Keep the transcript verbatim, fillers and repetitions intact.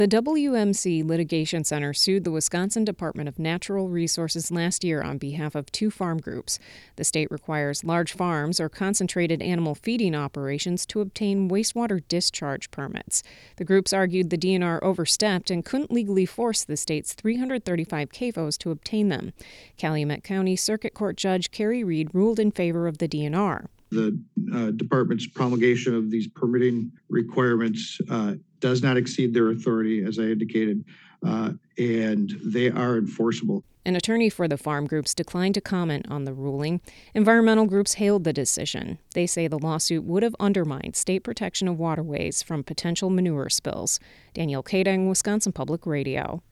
The W M C Litigation Center sued the Wisconsin Department of Natural Resources last year on behalf of two farm groups. The state requires large farms or concentrated animal feeding operations to obtain wastewater discharge permits. The groups argued the D N R overstepped and couldn't legally force the state's three hundred thirty-five C A F Os to obtain them. Calumet County Circuit Court Judge Carrie Reed ruled in favor of the D N R. The uh, department's promulgation of these permitting requirements uh, does not exceed their authority, as I indicated, uh, and they are enforceable. An attorney for the farm groups declined to comment on the ruling. Environmental groups hailed the decision. They say the lawsuit would have undermined state protection of waterways from potential manure spills. Danielle Kading, Wisconsin Public Radio.